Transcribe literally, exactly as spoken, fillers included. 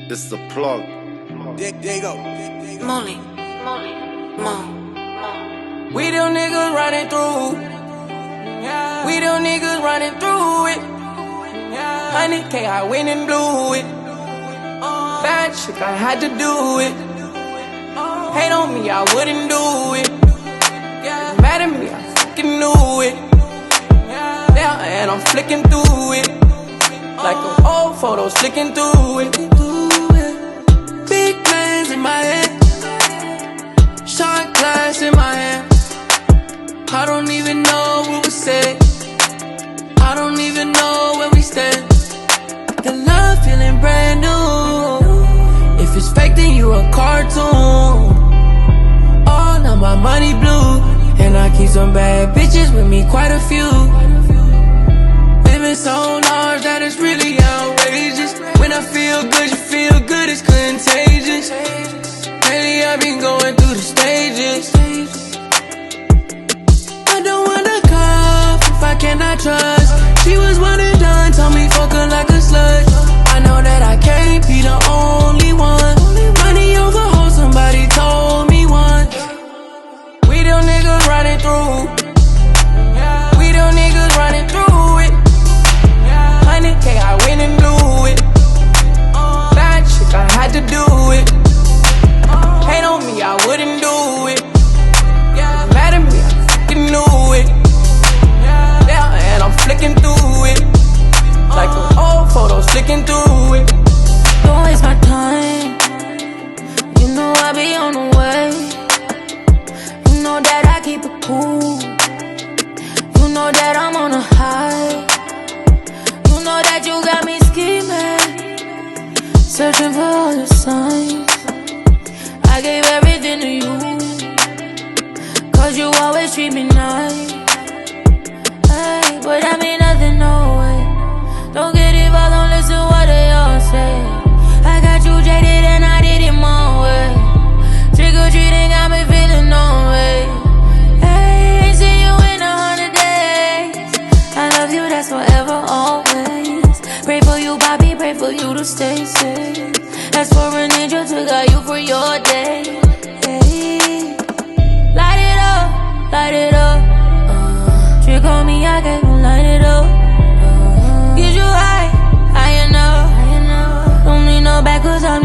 It's the plug. There, there you go. Molly, Molly, Mo, Mo. We them niggas running through. We them niggas running through it. one hundred K, I went and blew it. Bad chick, I had to do it. Hate on me, I wouldn't do it. Mad at me, I fucking knew it. Yeah, and I'm flicking through it. Like an old photo, slicking through it. Big plans in my head. Shot glass in my hand. I don't even know what we said. I don't even know where we stand. The love feeling brand new. If it's fake, then you a cartoon. Oh, now my money blue. And I keep some bad bitches with me, quite a few. Living so large that it's really outrageous. When I feel good, you feel good, it's contagious. Lately I've been going through the stages. I don't wanna cough if I cannot trust. She was one and done, told me fuck her like a slut. I know that I can't be the only one. Money over hoe, somebody told me once. We them niggas running through. We them niggas running through it. one hundred K, I went and blew it. Bad chick, I had to do it. Hate on me, I wouldn't do it. Mad at me, I fucking knew it. Yeah, and I'm flicking through it. Like an old photo, slicking through it. Don't waste my time. You know I be on the way. You know that I keep it cool. You know that I'm on a high. You know that you got me scheming, searching for all the signs. I gave everything to you, cause you always treat me nice. Hey, but that mean nothing, no way. Don't get involved, don't listen what they all say. I got you jaded and I did it my way. Trick or treating got me feeling no way. Hey, ain't seen you in a hundred days. I love you, that's forever, always. Pray for you, Bobby, pray for you to stay safe. Ask for an angel to guide you for your day. Hey. Light it up, light it up. Uh, trick on me, I can light it up. Uh, Get you high, high enough. High enough. Don't need no back, cause I'm